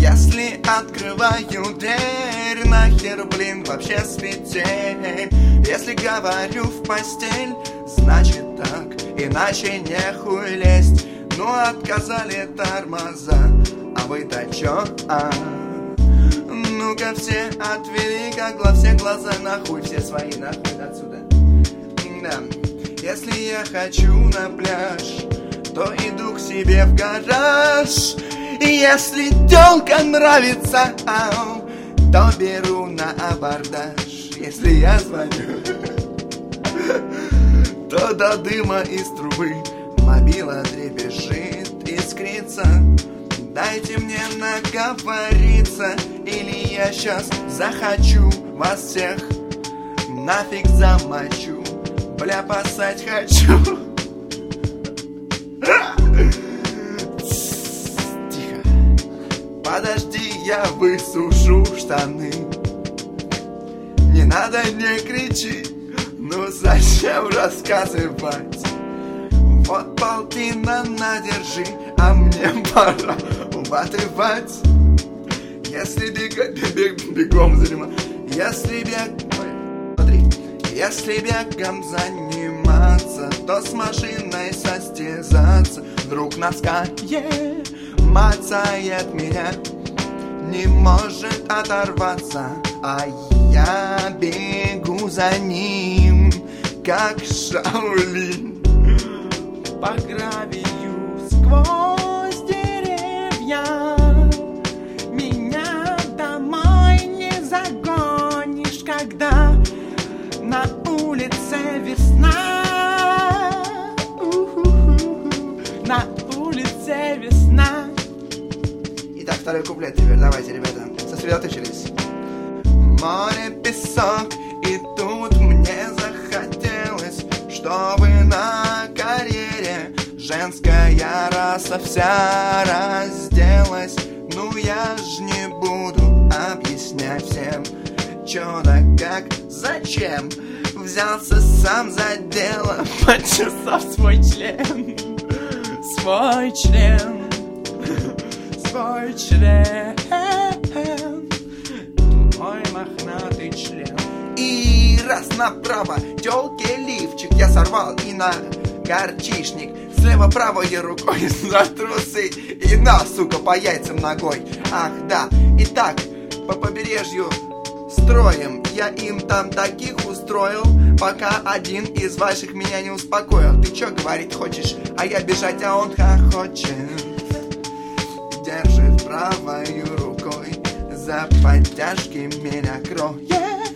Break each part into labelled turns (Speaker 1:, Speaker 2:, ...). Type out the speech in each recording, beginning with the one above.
Speaker 1: Если открываю дверь, нахер, блин, вообще светей. Если говорю в постель, значит так, иначе нехуй лезть. Ну отказали тормоза, а вы-то чё, Ну-ка все отвели, как все глаза нахуй, все свои нахуй отсюда. Да. Если я хочу на пляж, то иду к себе в гараж. И если тёлка нравится, то беру на абордаж. Если я звоню, то до дыма из трубы мобила дребезжит, искрится. Дайте мне наговориться, или я сейчас захочу вас всех нафиг замочу. Бля, поссать хочу. Тихо. Подожди, я высушу штаны. Не надо, не кричи. Ну зачем рассказывать? Вот полтина надержи, а мне пора отрывать. Если бегом заниматься, если бегом заниматься, то с машиной состязаться. Вдруг наскает, мацает меня, не может оторваться, а я бегу за ним, как Шаолинь. По гравию сквозь деревья меня домой не загонишь, когда на улице весна. На улице весна. Итак, второй куплет теперь. Давайте, ребята, сосредоточились. Море, песок, и тут мне захотелось, чтобы на карьере женская раса вся разделась. Ну я ж не буду объяснять всем, чё да как, зачем. Взялся сам за дело, почесав свой член. Свой член. Свой член. Мой мохнатый член. И раз направо, тёлке лифчик я сорвал и на горчишник. Слева правой рукой за трусы и на, сука, по яйцам ногой. Ах да, и так по побережью строем. Я им там таких устроил, пока один из ваших меня не успокоил. Ты чё говорить хочешь, а я бежать, а он хохочет. Держит правой рукой за подтяжки меня кроет.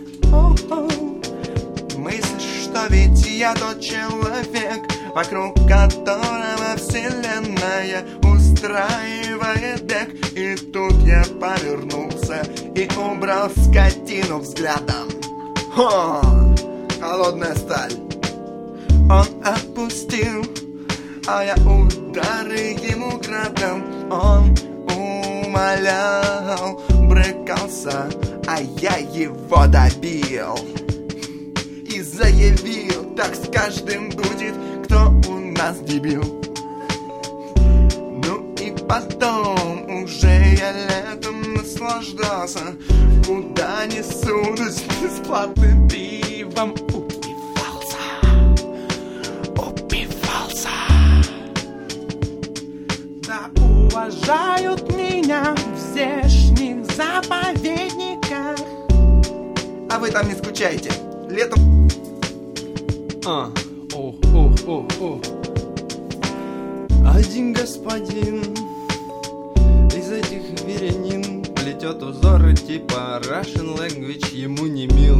Speaker 1: Мыслишь, что ведь я тот человек, вокруг которого вселенная устраивает бег. И тут я повернулся и убрал скотину взглядом. Хо! Холодная сталь. Он опустил, а я удары ему градом. Он умолял, брыкался, а я его добил. И заявил, так с каждым будет, кто у нас дебил. Ну и потом уже я летом наслаждался, куда не сунусь бесплатным пивом. Упивался. Да уважают меня в здешних заповедниках. А вы там не скучайте. Летом...
Speaker 2: Один господин из этих веренин плетет узоры типа Russian language, ему не мил.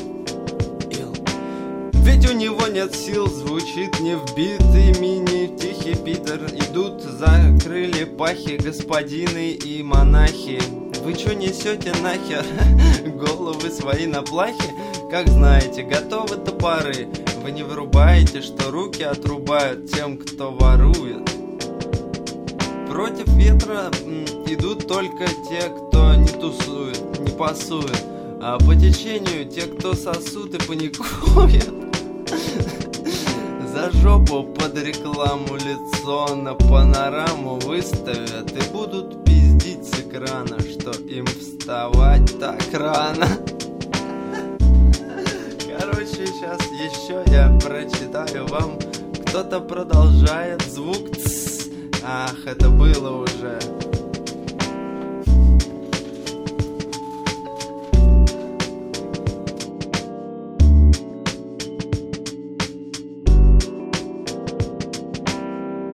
Speaker 2: Ведь у него нет сил, звучит невбитый мини тихий Питер. Идут за крылья пахи господины и монахи. Вы чё несете нахер? Головы свои на плахе? Как знаете, готовы топоры. Вы не вырубаете, что руки отрубают тем, кто ворует. Против ветра идут только те, кто не тусует, не пасует. А по течению те, кто сосут и паникуют. За жопу под рекламу лицо на панораму выставят и будут пиздеть. видеть с экрана, что им вставать так рано. Короче, сейчас еще я прочитаю вам. Кто-то продолжает звук «тс». Ах, это было уже.